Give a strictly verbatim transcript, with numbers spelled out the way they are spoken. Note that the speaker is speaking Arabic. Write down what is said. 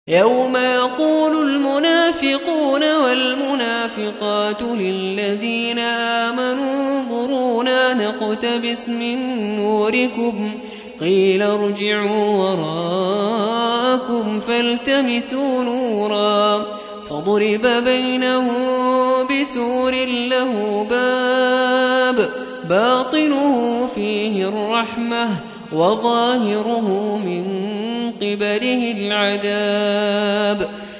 يَوْمَ يَقُولُ الْمُنَافِقُونَ وَالْمُنَافِقَاتُ لِلَّذِينَ آمَنُوا انظُرُونَا نَقْتَبِسْ مِن نُّورِكُمْ قِيلَ ارْجِعُوا وَرَاءَكُمْ فَالْتَمِسُوا نُورًا فَضُرِبَ بَيْنَهُم بِسُورٍ لَّهُ بَابٌ بَاطِنُهُ فِيهِ الرَّحْمَةُ وَظَاهِرُهُ مِن قِبَلِهِ الْعَذَابُ